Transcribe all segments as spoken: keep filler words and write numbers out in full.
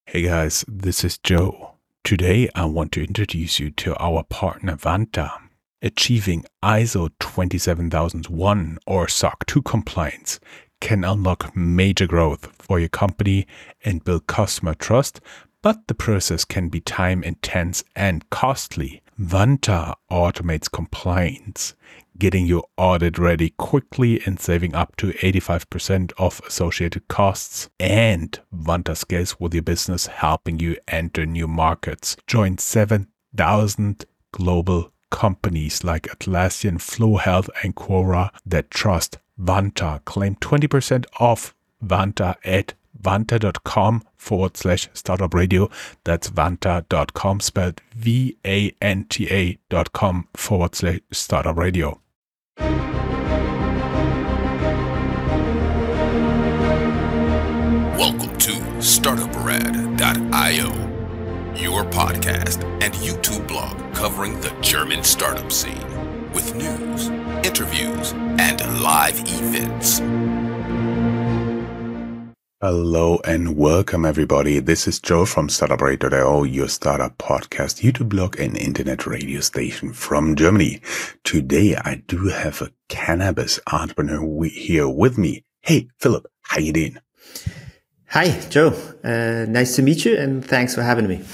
Hey guys, this is Joe. Today I want to introduce you to our partner Vanta. Achieving I S O twenty-seven thousand one or S O C two compliance can unlock major growth for your company and build customer trust, but the process can be time intense and costly. Vanta automates compliance, getting your audit ready quickly and saving up to eighty-five percent of associated costs. And Vanta scales with your business, helping you enter new markets. Join seven thousand global companies like Atlassian, Flow Health, and Quora that trust Vanta. Claim twenty percent off Vanta at vanta.com forward slash startup radio. That's vanta.com, spelled V A N T A dot com forward slash startup radio. Welcome to startup rad dot io, your podcast and YouTube blog covering the German startup scene with news, interviews, and live events. Hello and welcome everybody. This is Joe from startup radio dot io, your startup podcast, YouTube blog, and internet radio station from Germany. Today I do have a cannabis entrepreneur here with me. Hey, Philip, how you doing? Hi, Joe. Uh, nice to meet you, and thanks for having me.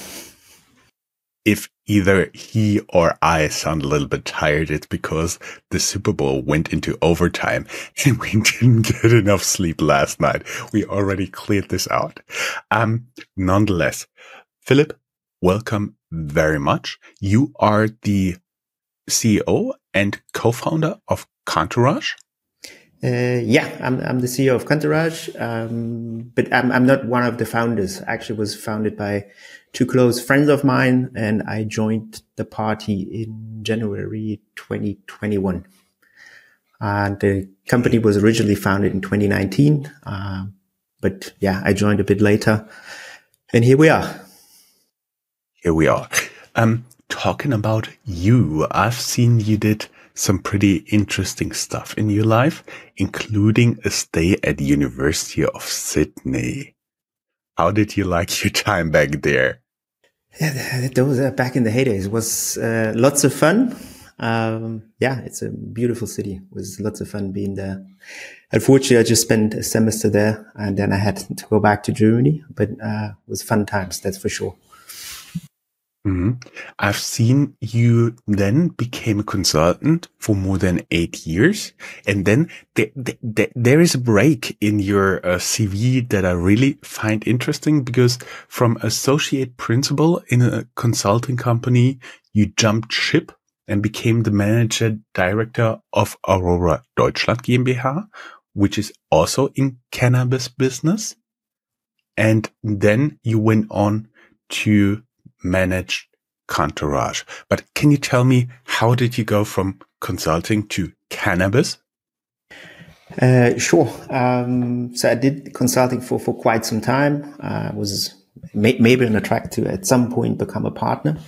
If either he or I sound a little bit tired, it's because the Super Bowl went into overtime and we didn't get enough sleep last night. We already cleared this out. Um, nonetheless, Philip, welcome very much. You are the C E O and co-founder of Contourage. Uh, yeah, I'm I'm the C E O of Contourage, um, but I'm I'm not one of the founders. Actually, it was founded by two close friends of mine, and I joined the party in January twenty twenty-one. And the company was originally founded in twenty nineteen, uh, but yeah, I joined a bit later, and here we are. Here we are. Um, talking about you, I've seen you did some pretty interesting stuff in your life, including a stay at the University of Sydney. How did you like your time back there? Yeah, those uh, back in the heydays was uh, lots of fun. Um, yeah, it's a beautiful city. It was lots of fun being there. Unfortunately, I just spent a semester there, and then I had to go back to Germany. But uh, it was fun times, that's for sure. Mm-hmm. I've seen you then became a consultant for more than eight years. And then th- th- th- there is a break in your uh, C V that I really find interesting, because from associate principal in a consulting company, you jumped ship and became the manager director of Aurora Deutschland GmbH, which is also in cannabis business. And then you went on to manage Contourage. But can you tell me, how did you go from consulting to cannabis? Uh, sure. Um, so I did consulting for, for quite some time. I uh, was may- maybe on a track to at some point become a partner.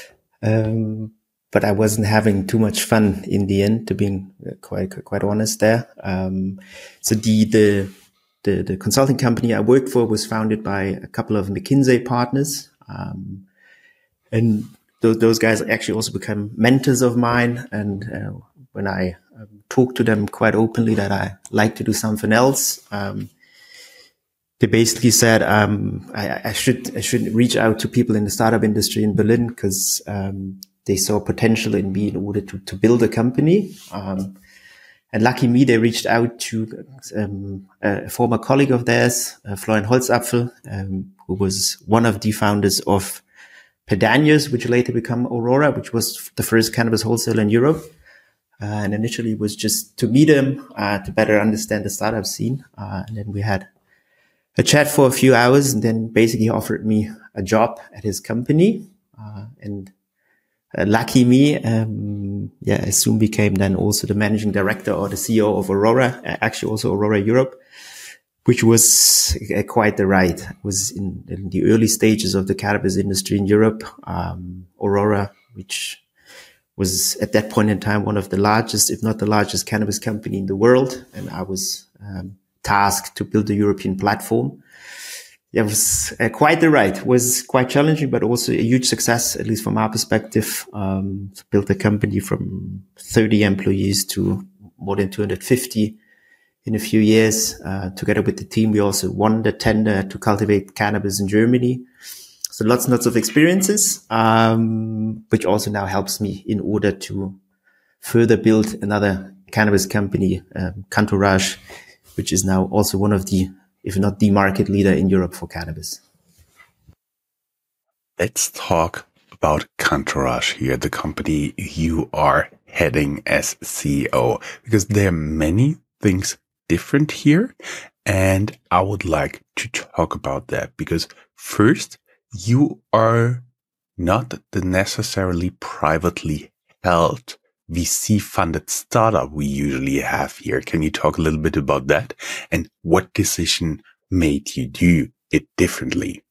Um, but I wasn't having too much fun in the end, to be quite, quite honest there. Um, so the, the, the, the consulting company I worked for was founded by a couple of McKinsey partners. Um, And th- those guys actually also become mentors of mine. And uh, when I um, talk to them quite openly that I like to do something else, um, they basically said um, I, I should I should reach out to people in the startup industry in Berlin, because um, they saw potential in me in order to, to build a company. Um, and lucky me, they reached out to um, a former colleague of theirs, uh, Florian Holzapfel, um, who was one of the founders of Pedanius, which later became Aurora, which was the first cannabis wholesaler in Europe. Uh, and initially it was just to meet him, uh, to better understand the startup scene. Uh, and then we had a chat for a few hours, and then basically offered me a job at his company. Uh, and uh, lucky me, um, yeah, I soon became then also the managing director or the C E O of Aurora, actually also Aurora Europe, which was uh, quite the ride. It was in, in the early stages of the cannabis industry in Europe. Um, Aurora, which was at that point in time one of the largest, if not the largest cannabis company in the world. And I was um, tasked to build a European platform. yeah, it was uh, quite the ride. It was quite challenging, but also a huge success, at least from our perspective. Um, to build a company from thirty employees to more than two hundred fifty in a few years. Uh, together with the team, we also won the tender to cultivate cannabis in Germany. So lots and lots of experiences, um, which also now helps me in order to further build another cannabis company, um, Cantourage, which is now also one of the, if not the market leader in Europe for cannabis. Let's talk about Cantourage here, the company you are heading as C E O, because there are many things different here. And I would like to talk about that because first, you are not the necessarily privately held V C-funded startup we usually have here. Can you talk a little bit about that and what decision made you do it differently?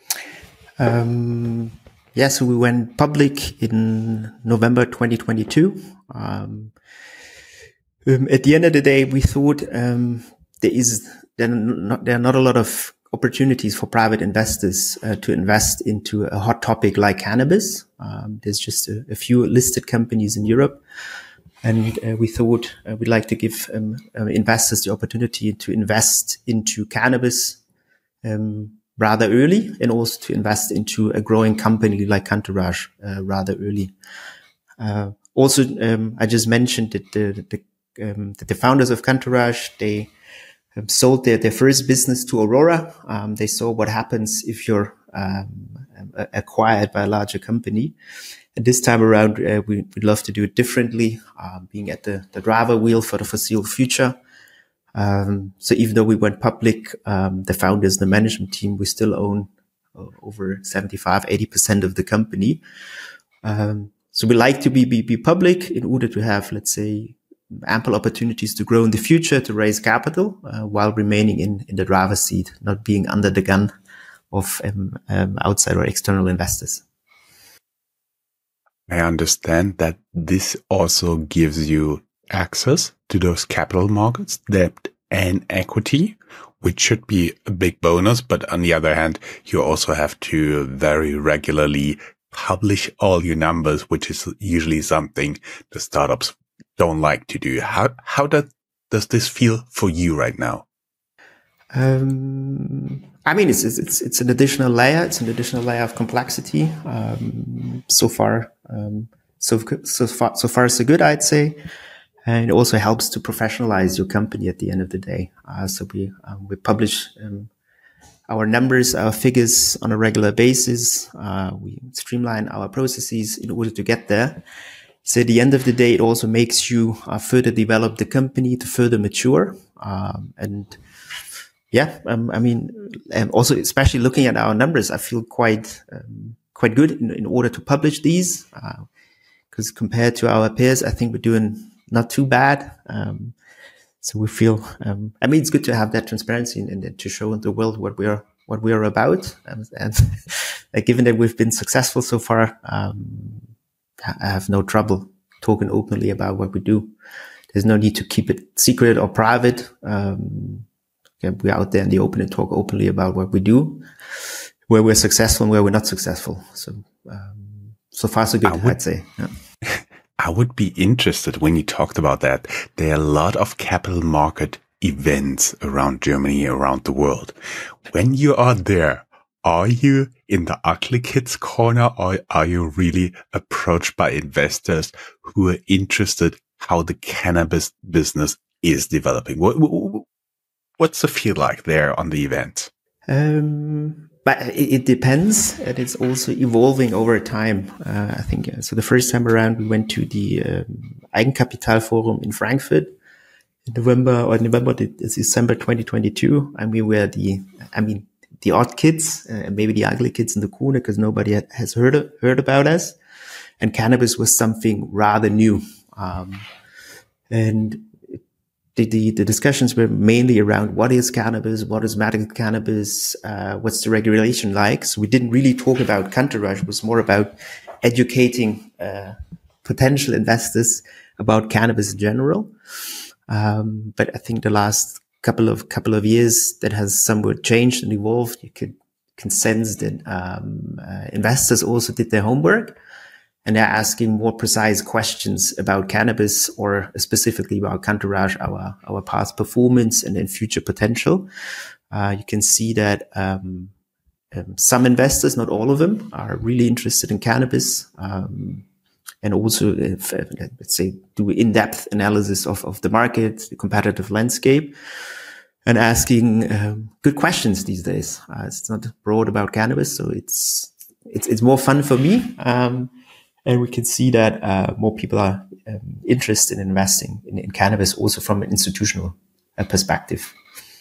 Um, yeah, so we went public in November twenty twenty-two. Um, um, at the end of the day, we thought um, there is there are not, there are not a lot of opportunities for private investors uh, to invest into a hot topic like cannabis. Um, there's just a, a few listed companies in Europe. And uh, we thought uh, we'd like to give um, uh, investors the opportunity to invest into cannabis um, rather early and also to invest into a growing company like Cantourage uh, rather early. Uh, also, um, I just mentioned that the, the, um, that the founders of Cantourage, they Um, sold their, their first business to Aurora. Um, they saw what happens if you're um, acquired by a larger company. And this time around, uh, we, we'd love to do it differently, uh, being at the, the driver wheel for the foreseeable future. Um, so even though we went public, um, the founders, the management team, we still own uh, over seventy-five, eighty percent of the company. Um, so we like to be, be, be public in order to have, let's say, ample opportunities to grow in the future, to raise capital, uh, while remaining in, in the driver's seat, not being under the gun of um, um, outside or external investors. I understand that this also gives you access to those capital markets, debt and equity, which should be a big bonus. But on the other hand, you also have to very regularly publish all your numbers, which is usually something the startups don't like to do. How how does does this feel for you right now? Um, I mean, it's it's it's an additional layer. It's an additional layer of complexity. Um, so far, um, so so far so far so good, I'd say, and it also helps to professionalize your company at the end of the day. Uh, so we um, we publish um, our numbers, our figures on a regular basis. Uh, we streamline our processes in order to get there. So at the end of the day, it also makes you uh, further develop the company, to further mature. Um, and yeah, um, I mean, um, also, especially looking at our numbers, I feel quite, um, quite good in, in order to publish these. Uh, cause compared to our peers, I think we're doing not too bad. Um, so we feel, um, I mean, it's good to have that transparency and, and to show the world what we are, what we are about. And, and uh, given that we've been successful so far, um, I have no trouble talking openly about what we do. There's no need to keep it secret or private. Um, yeah, we're out there in the open and talk openly about what we do, where we're successful and where we're not successful. So, um, so far so good, would, I'd say. Yeah. I would be interested when you talked about that. There are a lot of capital market events around Germany, around the world. When you are there, are you in the ugly kids corner, or are you really approached by investors who are interested how the cannabis business is developing? What, what's the feel like there on the event? Um, but it, it depends, and it's also evolving over time. Uh, I think so. The first time around, we went to the um, Eigenkapitalforum in Frankfurt in November or November, it's December twenty twenty-two, and we were the, I mean. the odd kids, uh, maybe the ugly kids in the corner, because nobody had, has heard of, heard about us. And cannabis was something rather new. Um, and the, the, the discussions were mainly around what is cannabis, what is medical cannabis, uh, what's the regulation like. So we didn't really talk about Cantourage. It was more about educating uh, potential investors about cannabis in general. Um, but I think the last couple of couple of years that has somewhat changed and evolved. You could can sense that um, uh, investors also did their homework, and they're asking more precise questions about cannabis, or specifically about Cantourage, our our past performance and then future potential. Uh, you can see that um, um, some investors, not all of them, are really interested in cannabis, um, and also, if, uh, let's say, do in-depth analysis of, of the market, the competitive landscape, and asking um, good questions these days. Uh, it's not broad about cannabis, so it's it's it's more fun for me, um, and we can see that uh, more people are um, interested in investing in, in cannabis, also from an institutional uh, perspective.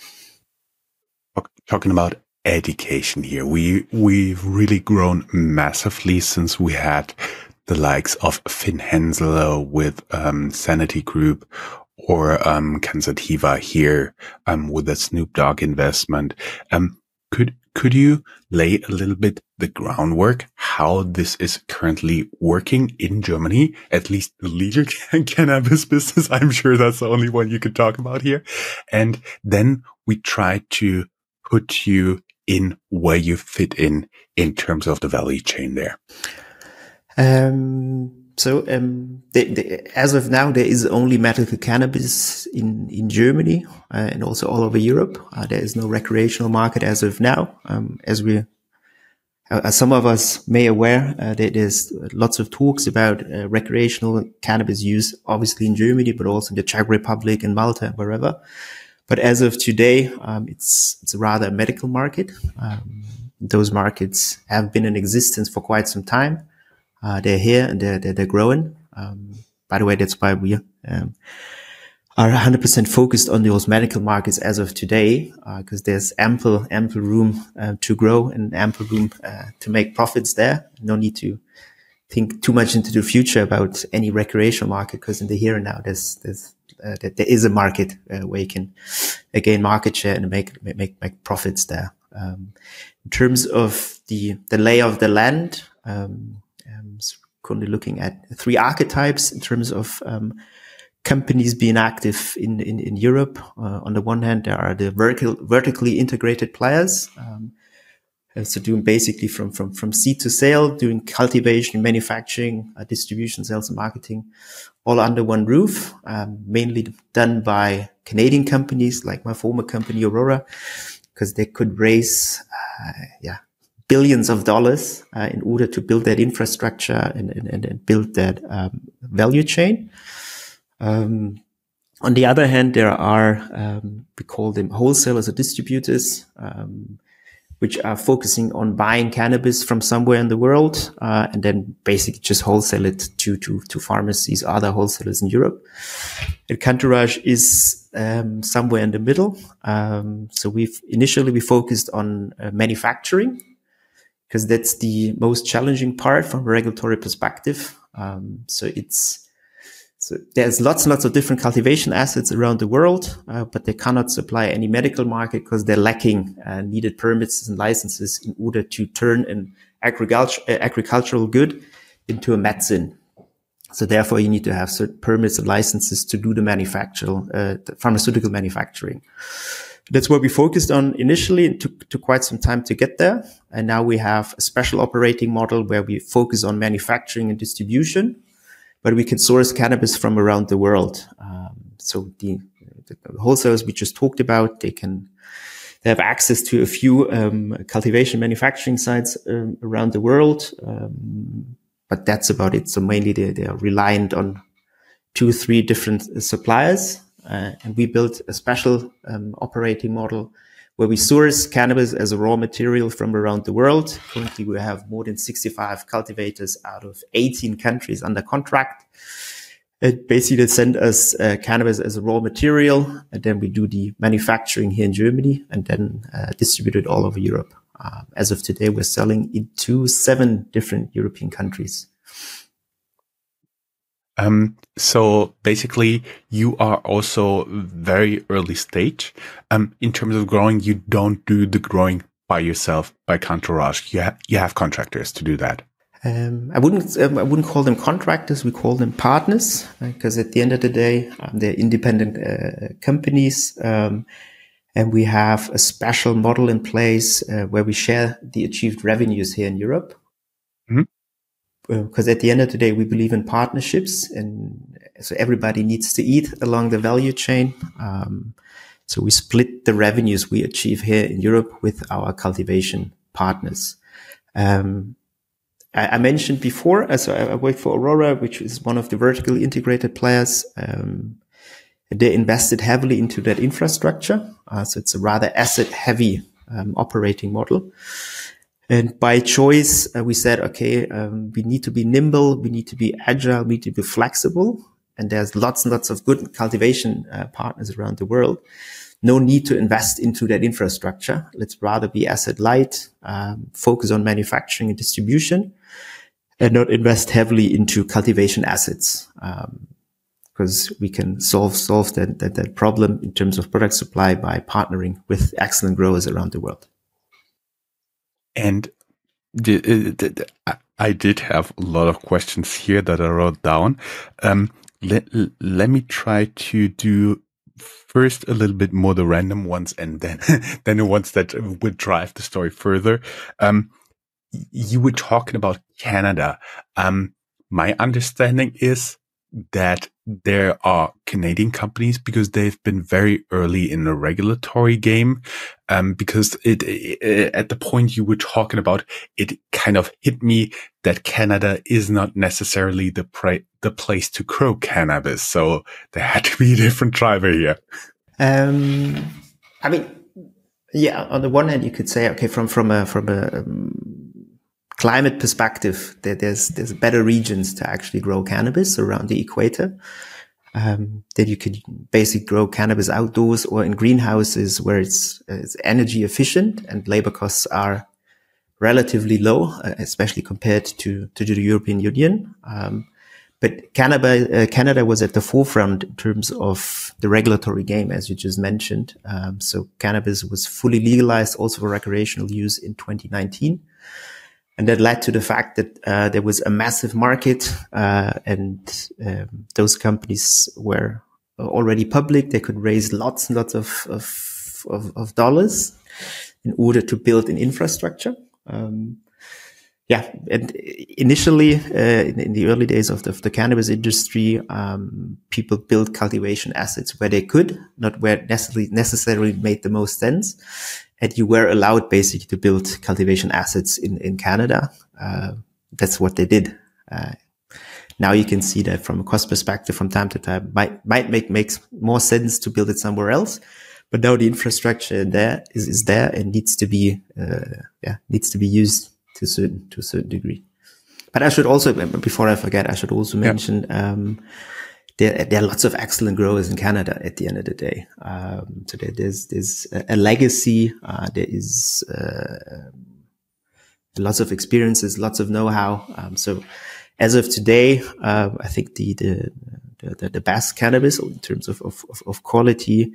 Talking about education here, we we've really grown massively since we had the likes of Finn Hensel with um, Sanity Group, or um, Cansativa here um, with the Snoop Dogg investment. Um, could could you lay a little bit the groundwork how this is currently working in Germany, at least the legal cannabis business? I'm sure that's the only one you could talk about here. And then we try to put you in where you fit in in terms of the value chain there. Um, so, um, the, the, as of now, there is only medical cannabis in, in Germany, uh, and also all over Europe. Uh, there is no recreational market as of now. Um, as we, uh, as some of us may aware, uh, there, there's lots of talks about uh, recreational cannabis use, obviously in Germany, but also in the Czech Republic and Malta and wherever. But as of today, um, it's, it's rather a medical market. Um, those markets have been in existence for quite some time. Uh, they're here and they're, they're, they're growing. Um, by the way, that's why we, um, are one hundred percent focused on those medical markets as of today, uh, cause there's ample, ample room, uh, to grow and ample room, uh, to make profits there. No need to think too much into the future about any recreational market, cause in the here and now, there's, there's, uh, there is a market, uh, where you can uh, gain market share and make, make, make profits there. Um, in terms of the, the lay of the land, um, Um, so currently looking at three archetypes in terms of um, companies being active in in, in Europe. Uh, on the one hand, there are the vertical, vertically integrated players, um, so doing basically from from from seed to sale, doing cultivation, manufacturing, uh, distribution, sales, and marketing, all under one roof. Um, mainly done by Canadian companies like my former company Aurora, because they could raise, uh, yeah. billions of dollars uh, in order to build that infrastructure and, and, and build that um, value chain. Um, on the other hand, there are, um, we call them wholesalers or distributors, um, which are focusing on buying cannabis from somewhere in the world, uh, and then basically just wholesale it to, to, to pharmacies, other wholesalers in Europe. And Cantourage is, um, somewhere in the middle. Um, so we've initially, we focused on uh, manufacturing, because that's the most challenging part from a regulatory perspective. Um, so it's, so there's lots and lots of different cultivation assets around the world, uh, but they cannot supply any medical market because they're lacking uh, needed permits and licenses in order to turn an agriculture, uh, agricultural good into a medicine. So therefore you need to have certain permits and licenses to do the manufacture, uh, the pharmaceutical manufacturing. That's what we focused on initially. It took, took quite some time to get there. And now we have a special operating model where we focus on manufacturing and distribution, but we can source cannabis from around the world. Um, so the, the wholesalers we just talked about, they can, they have access to a few um, cultivation manufacturing sites um, around the world. Um, but that's about it. So mainly they, they are reliant on two or three different suppliers. Uh, and we built a special um, operating model where we source cannabis as a raw material from around the world. Currently, we have more than sixty-five cultivators out of eighteen countries under contract. It basically send us uh, cannabis as a raw material, and then we do the manufacturing here in Germany and then uh, distribute it all over Europe. Uh, as of today, we're selling into seven different European countries. Um, so basically you are also very early stage. Um, in terms of growing, you don't do the growing by yourself, by Cantourage. You, ha- you have contractors to do that. Um, I wouldn't um, I wouldn't call them contractors. We call them partners, because uh, at the end of the day, um, they're independent uh, companies, um, and we have a special model in place uh, where we share the achieved revenues here in Europe. Because mm-hmm. uh, at the end of the day, we believe in partnerships, and so everybody needs to eat along the value chain. Um, so we split the revenues we achieve here in Europe with our cultivation partners. Um, I mentioned before, so I work for Aurora, which is one of the vertically integrated players. Um, they invested heavily into that infrastructure. Uh, so it's a rather asset heavy um, operating model. And by choice, uh, we said, okay, um, we need to be nimble. We need to be agile. We need to be flexible. And there's lots and lots of good cultivation uh, partners around the world. No need to invest into that infrastructure. Let's rather be asset light, um, focus on manufacturing and distribution, and not invest heavily into cultivation assets, um, because we can solve solve that, that that problem in terms of product supply by partnering with excellent growers around the world. And the, the, the, I did have a lot of questions here that I wrote down. Um, let let me try to do. First, a little bit more the random ones, and then then the ones that would drive the story further. Um, you were talking about Canada. Um, my understanding is that there are Canadian companies, because they've been very early in the regulatory game. Um, because it, it at the point you were talking about, it kind of hit me that Canada is not necessarily the pra- the place to grow cannabis. So there had to be a different driver here. Um, I mean, yeah. On the one hand, you could say, okay, from from a from a um, climate perspective, there, there's there's better regions to actually grow cannabis around the equator. Um, that you could basically grow cannabis outdoors or in greenhouses where it's, it's energy efficient and labor costs are relatively low, uh, especially compared to, to the European Union. Um, but Canada, uh, Canada was at the forefront in terms of the regulatory game, as you just mentioned. Um, so cannabis was fully legalized also for recreational use in twenty nineteen. And that led to the fact that uh, there was a massive market, uh, and um, those companies were already public. They could raise lots and lots of of, of, of dollars in order to build an infrastructure. Um, yeah, and initially, uh, in, in the early days of the, of the cannabis industry, um, people built cultivation assets where they could, not where necessarily necessarily made the most sense. And you were allowed basically to build cultivation assets in, in Canada. Uh, that's what they did. Uh, now you can see that from a cost perspective from time to time might, might make, makes more sense to build it somewhere else. But now the infrastructure there is, is there and needs to be, uh, yeah, needs to be used to a certain, to a certain degree. But I should also, before I forget, I should also mention, yeah. um, There, there are lots of excellent growers in Canada at the end of the day. Um, so there, there's, there's a, a legacy. Uh, there is, uh, lots of experiences, lots of know-how. Um, so as of today, uh, I think the, the, the, the best cannabis in terms of, of, of quality,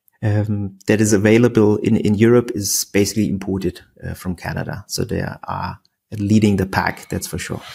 um, that is available in, in Europe is basically imported uh, from Canada. So they are leading the pack. That's for sure.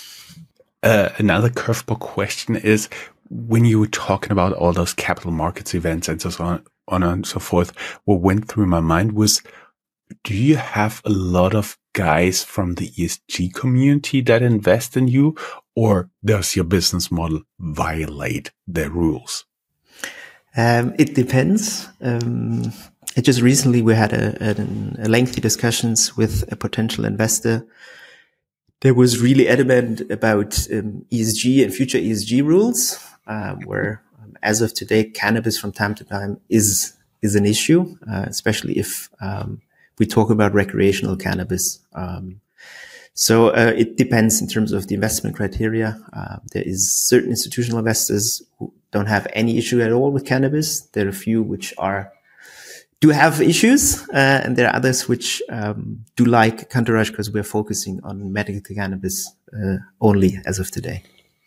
Uh, another curveball question is, when you were talking about all those capital markets events and so on, on and so forth, what went through my mind was, do you have a lot of guys from the E S G community that invest in you, or does your business model violate their rules? Um, it depends. Um, it just recently we had a, a, a lengthy discussions with a potential investor that was really adamant about um, E S G and future E S G rules. Um, where, um, as of today, cannabis from time to time is is an issue, uh, especially if um, we talk about recreational cannabis. Um, so uh, it depends in terms of the investment criteria. Uh, there is certain institutional investors who don't have any issue at all with cannabis. There are a few which are do have issues, uh, and there are others which um, do like Cantourage because we're focusing on medical cannabis uh, only as of today.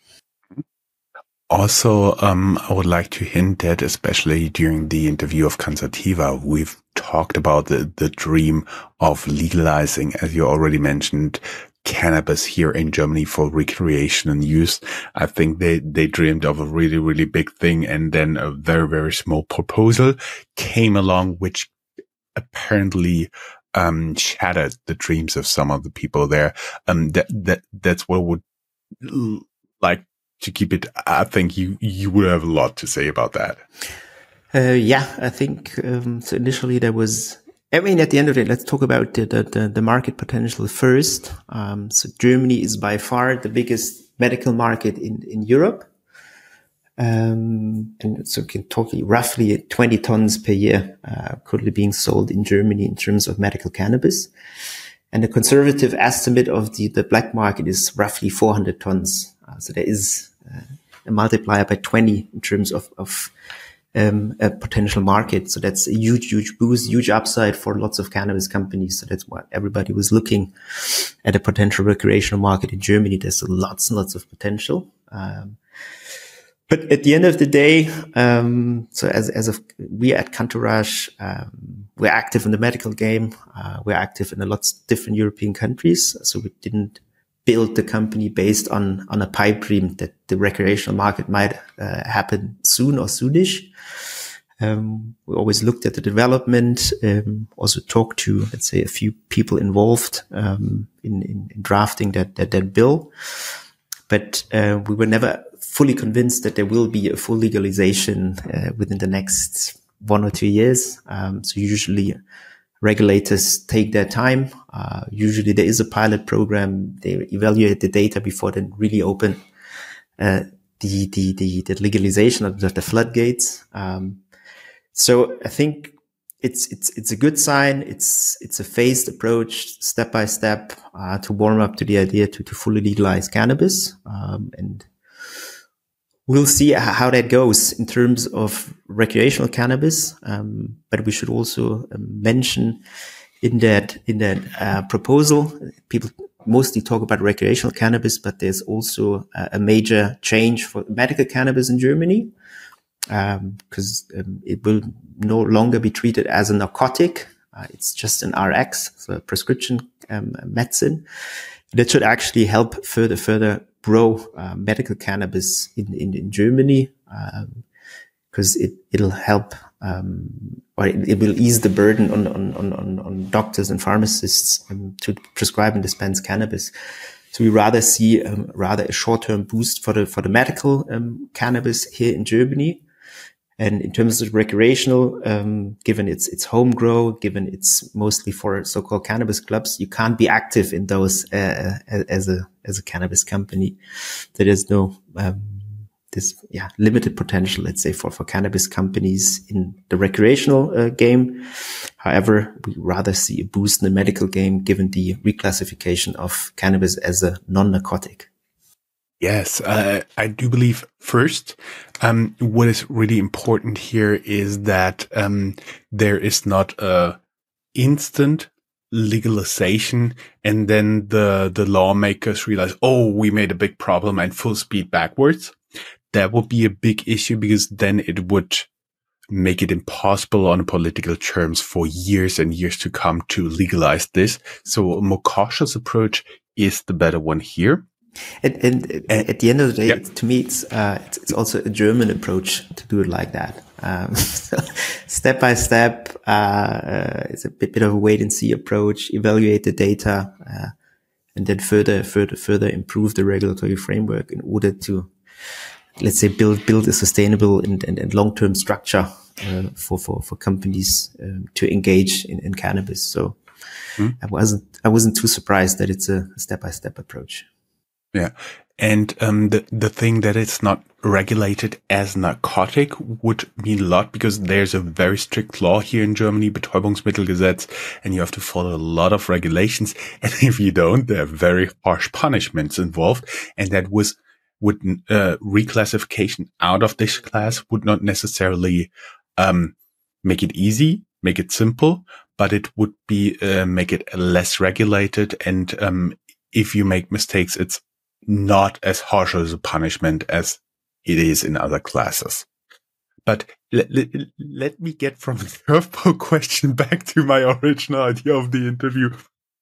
Also, um, I would like to hint that, especially during the interview of Cansativa, we've talked about the, the dream of legalizing, as you already mentioned, cannabis here in Germany for recreational use. I think they, they dreamed of a really, really big thing, and then a very, very small proposal came along, which apparently um shattered the dreams of some of the people there. Um that that that's what would like to keep it. I think you you would have a lot to say about that. Uh, yeah, I think um, so. Initially, there was. I mean, at the end of it, let's talk about the the, the market potential first. Um, so Germany is by far the biggest medical market in in Europe. Um, and so can talk roughly twenty tons per year, uh, currently being sold in Germany in terms of medical cannabis. And the conservative estimate of the, the black market is roughly four hundred tons. Uh, so there is uh, a multiplier by twenty in terms of, of, um, a potential market. So that's a huge, huge boost, huge upside for lots of cannabis companies. So that's why everybody was looking at a potential recreational market in Germany. There's lots and lots of potential. Um, But at the end of the day, um, so as as of we at Cantourage, um, we're active in the medical game. Uh, we're active in a lot of different European countries. So we didn't build the company based on on a pipe dream that the recreational market might uh, happen soon or soonish. Um, we always looked at the development, um, also talked to, let's say, a few people involved um, in, in, in drafting that that that bill. But uh, we were never fully convinced that there will be a full legalization uh, within the next one or two years. Um, so usually regulators take their time. Uh, usually there is a pilot program. They evaluate the data before they really open uh, the, the, the, the legalization of the, the floodgates. Um, so I think it's, it's, it's a good sign. It's, it's a phased approach, step by step, uh, to warm up to the idea to, to fully legalize cannabis. Um, and we'll see how that goes in terms of recreational cannabis. Um, but we should also mention in that, in that, uh, proposal, people mostly talk about recreational cannabis, but there's also a, a major change for medical cannabis in Germany. Um, cause, um, it will no longer be treated as a narcotic. Uh, it's just an R X, so a prescription, um, medicine. That should actually help further, further grow uh, medical cannabis in, in, in Germany, um, because it, it'll help, um, or it, it will ease the burden on, on, on, on doctors and pharmacists um, to prescribe and dispense cannabis. So we rather see um, rather a short-term boost for the, for the medical um, cannabis here in Germany. And in terms of recreational, um, given it's, it's home grow, given it's mostly for so-called cannabis clubs, you can't be active in those, uh, as a, as a cannabis company. There is no, um, this, yeah, limited potential, let's say, for, for cannabis companies in the recreational uh, game. However, we rather see a boost in the medical game, given the reclassification of cannabis as a non-narcotic. Yes, uh, I do believe first, um, what is really important here is that, um, there is not a instant legalization and then the, the lawmakers realize, oh, we made a big problem and full speed backwards. That would be a big issue because then it would make it impossible on political terms for years and years to come to legalize this. So a more cautious approach is the better one here. And, and, and at the end of the day, yeah. it's, to me, it's, uh, it's, it's also a German approach to do it like that. Um, so step by step, uh, uh, it's a bit, bit of a wait and see approach, evaluate the data, uh, and then further, further, further improve the regulatory framework in order to, let's say, build, build a sustainable and, and, and long-term structure, uh, for, for, for companies, um, to engage in, in cannabis. So mm. I wasn't, I wasn't too surprised that it's a step by step approach. Yeah. And um, the, the thing that it's not regulated as narcotic would mean a lot because there's a very strict law here in Germany, Betäubungsmittelgesetz, and you have to follow a lot of regulations. And if you don't, there are very harsh punishments involved. And that was, would, uh, reclassification out of this class would not necessarily, um, make it easy, make it simple, but it would be, uh, make it less regulated. And, um, if you make mistakes, it's not as harsh as a punishment as it is in other classes. But let, let, let me get from the curveball question back to my original idea of the interview.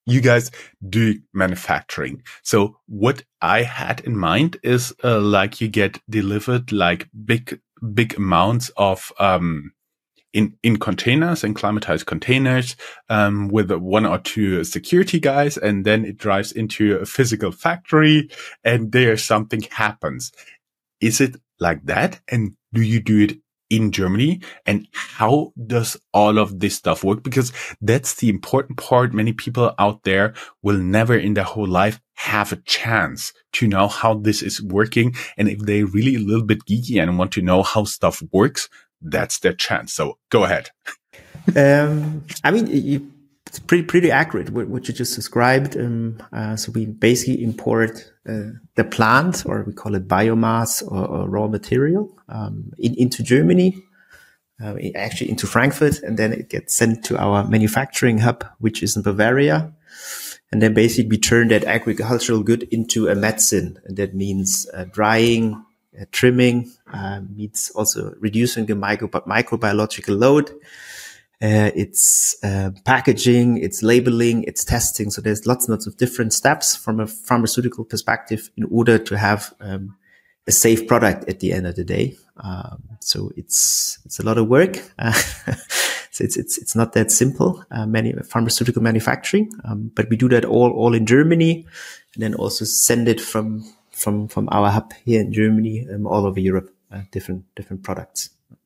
you guys do manufacturing. So what I had in mind is uh, like you get delivered like big, big amounts of, um, in, in containers and climatized containers, um, with one or two security guys. And then it drives into a physical factory and there something happens. Is it like that? And do you do it in Germany? And how does all of this stuff work? Because that's the important part. Many people out there will never in their whole life have a chance to know how this is working. And if they're really a little bit geeky and want to know how stuff works, that's their chance. So go ahead. um, I mean, you, it's pretty pretty accurate what, what you just described. Um, uh, so we basically import uh, the plant, or we call it biomass or, or raw material, um, in, into Germany, uh, actually into Frankfurt, and then it gets sent to our manufacturing hub, which is in Bavaria. And then basically we turn that agricultural good into a medicine, and that means uh, drying, uh, trimming, uh, means also reducing the micro microbiological load. Uh, it's uh, packaging, it's labeling, it's testing. So there's lots and lots of different steps from a pharmaceutical perspective in order to have um, a safe product at the end of the day. Um, so it's it's a lot of work. Uh, so it's it's it's not that simple. Uh, many pharmaceutical manufacturing, um, but we do that all all in Germany, and then also send it from from from our hub here in Germany um, all over Europe. Uh, different different products.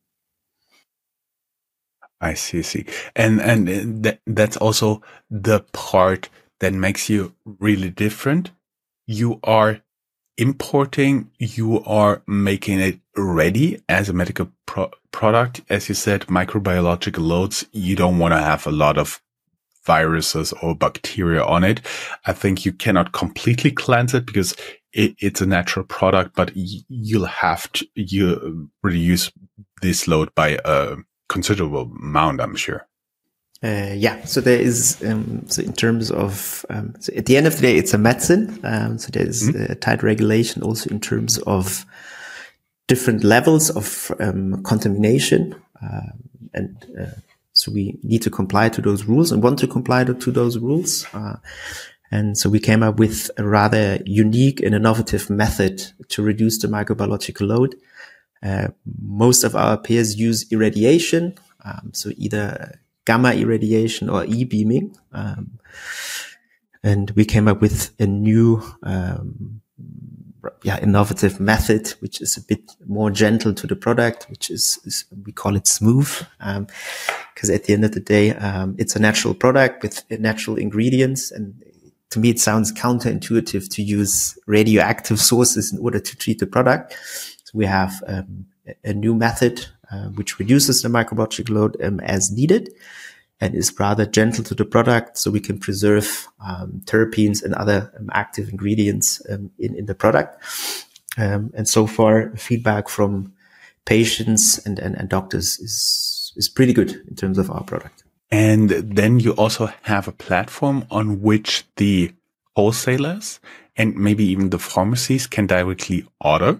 I see, see. And, and that, that's also the part that makes you really different. You are importing, you are making it ready as a medical pro- product. As you said, microbiological loads, you don't want to have a lot of viruses or bacteria on it. I think you cannot completely cleanse it because it, it's a natural product, but y- you'll have to, you reduce this load by a considerable amount, I'm sure. Uh, yeah, so there is, um, so in terms of, um, so at the end of the day, it's a medicine. Um, so there's mm-hmm. a tight regulation also in terms of different levels of um, contamination. Um, and uh, so we need to comply to those rules and want to comply to, to those rules. Uh, and so we came up with a rather unique and innovative method to reduce the microbiological load. Uh, most of our peers use irradiation, um, so either gamma irradiation or e-beaming. Um, and we came up with a new, um, yeah, innovative method, which is a bit more gentle to the product, which is, is we call it smooth. Um, cause at the end of the day, um, it's a natural product with natural ingredients. And to me, it sounds counterintuitive to use radioactive sources in order to treat the product. So we have um, a new method uh, which reduces the microbiological load um, as needed and is rather gentle to the product, so we can preserve um, terpenes and other um, active ingredients um, in, in the product. Um, and so far, feedback from patients and, and, and doctors is is pretty good in terms of our product. And then you also have a platform on which the wholesalers and maybe even the pharmacies can directly order.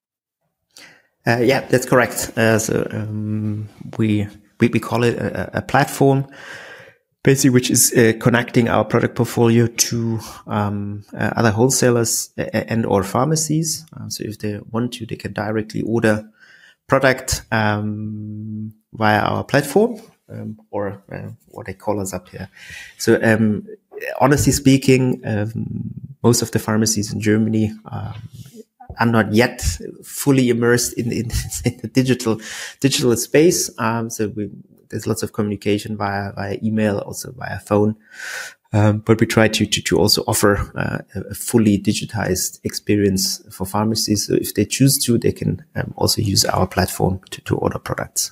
Uh, yeah, that's correct. Uh, so um, we, we we call it a, a platform, basically, which is uh, connecting our product portfolio to um, uh, other wholesalers and or pharmacies. Uh, so if they want to, they can directly order product um, via our platform, um, or uh, what they call us up here. So um, honestly speaking, um, most of the pharmacies in Germany um, are not yet fully immersed in, in, in the digital digital space. Um, so we, there's lots of communication via via email, also via phone. Um, but we try to to, to also offer uh, a fully digitized experience for pharmacies. So if they choose to, they can um, also use our platform to, to order products.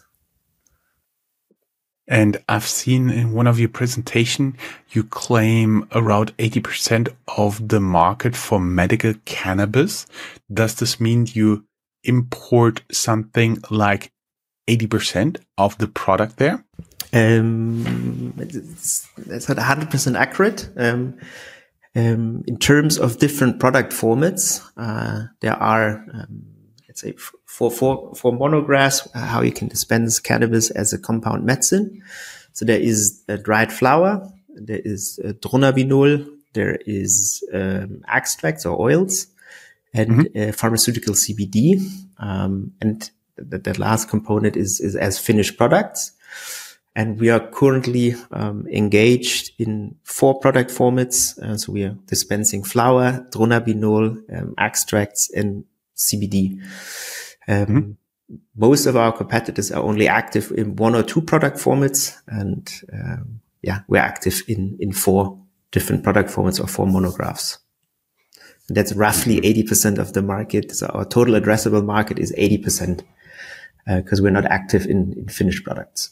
And I've seen in one of your presentation, you claim around eighty percent of the market for medical cannabis. Does this mean you import something like eighty percent of the product there? Um, it's, it's not one hundred percent accurate. Um, um, in terms of different product formats, uh, there are, um, let's say, for, for, for monographs, uh, how you can dispense cannabis as a compound medicine. So there is a dried flower, there is uh, dronabinol, there is um, extracts or oils, and mm-hmm. uh, pharmaceutical C B D. Um, and the, the last component is, is as finished products. And we are currently um, engaged in four product formats. Uh, so we are dispensing flour, dronabinol, um, extracts, and C B D. Um, mm-hmm. Most of our competitors are only active in one or two product formats. And um, yeah, we're active in, in four different product formats or four monographs. And that's roughly eighty percent of the market. So our total addressable market is eighty percent because uh, we're not active in, in finished products.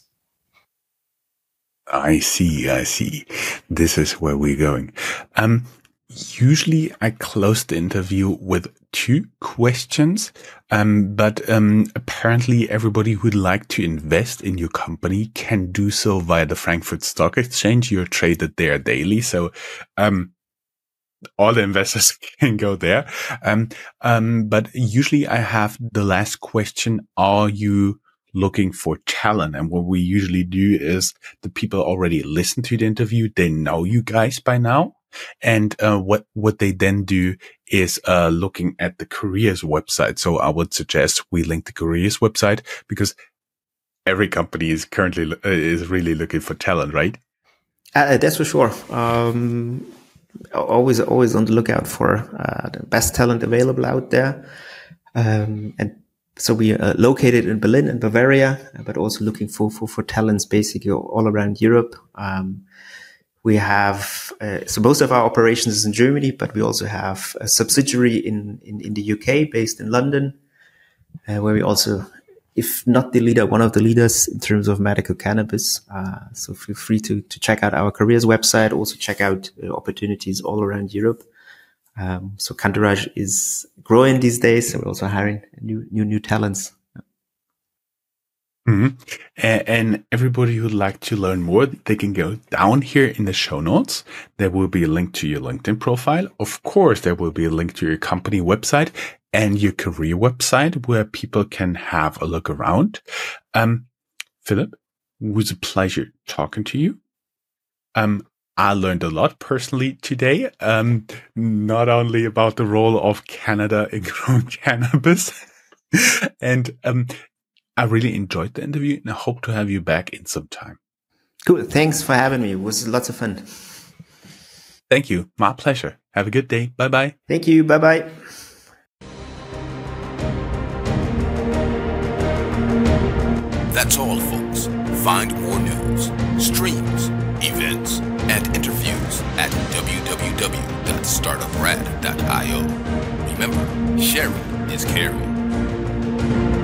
I see, I see. This is where we're going. Um, usually I close the interview with two questions, um, but um, apparently everybody who'd like to invest in your company can do so via the Frankfurt Stock Exchange. You're traded there daily, so um, all the investors can go there. Um, um, but usually I have the last question: are you looking for talent? And what we usually do is the people already listen to the interview. They know you guys by now. And, uh, what, what they then do is, uh, looking at the careers website. So I would suggest we link the careers website because every company is currently, uh, is really looking for talent, right? Uh, that's for sure. Um, always, always on the lookout for, uh, the best talent available out there. Um, and So we are located in Berlin and Bavaria, but also looking for, for, for talents basically all around Europe. Um, we have, uh, so most of our operations is in Germany, but we also have a subsidiary in, in, in the U K based in London, uh, where we also, if not the leader, one of the leaders in terms of medical cannabis. Uh, so feel free to, to check out our careers website, also check out uh, opportunities all around Europe. Um, so Cantourage is growing these days, so we're also hiring new, new, new talents. Mm-hmm. And, and everybody who'd like to learn more, they can go down here in the show notes. There will be a link to your LinkedIn profile. Of course, there will be a link to your company website and your career website where people can have a look around. Um, Philip, it was a pleasure talking to you. Um, I learned a lot personally today, um, not only about the role of Canada in growing cannabis. and um, I really enjoyed the interview and I hope to have you back in some time. Cool. Thanks for having me. It was lots of fun. Thank you. My pleasure. Have a good day. Bye-bye. Thank you. Bye-bye. That's all, folks. Find more news, streams, events, and interviews at w w w dot startup rad dot i o. Remember, sharing is caring.